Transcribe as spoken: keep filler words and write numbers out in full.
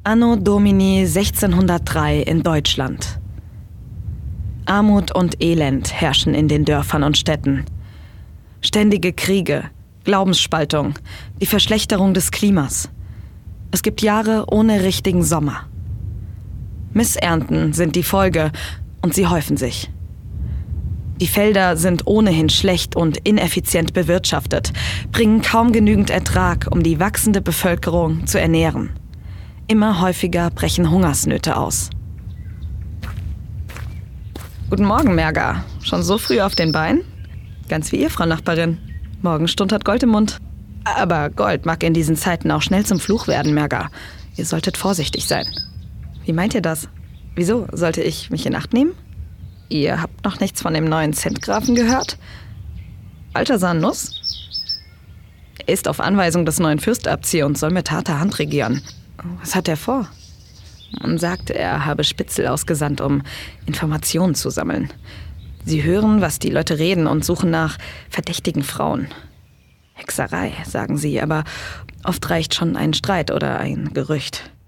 Anno Domini sechzehnhundertdrei in Deutschland. Armut und Elend herrschen in den Dörfern und Städten. Ständige Kriege, Glaubensspaltung, die Verschlechterung des Klimas. Es gibt Jahre ohne richtigen Sommer. Missernten sind die Folge und sie häufen sich. Die Felder sind ohnehin schlecht und ineffizient bewirtschaftet, bringen kaum genügend Ertrag, um die wachsende Bevölkerung zu ernähren. Immer häufiger brechen Hungersnöte aus. Guten Morgen, Merga. Schon so früh auf den Beinen? Ganz wie ihr, Frau Nachbarin. Morgenstund hat Gold im Mund. Aber Gold mag in diesen Zeiten auch schnell zum Fluch werden, Merga. Ihr solltet vorsichtig sein. Wie meint ihr das? Wieso sollte ich mich in Acht nehmen? Ihr habt noch nichts von dem neuen Zentgrafen gehört? Balthasar Nuss? Er ist auf Anweisung des neuen Fürstabzieher und soll mit harter Hand regieren. Was hat er vor? Man sagt, er habe Spitzel ausgesandt, um Informationen zu sammeln. Sie hören, was die Leute reden und suchen nach verdächtigen Frauen. Hexerei, sagen sie, aber oft reicht schon ein Streit oder ein Gerücht.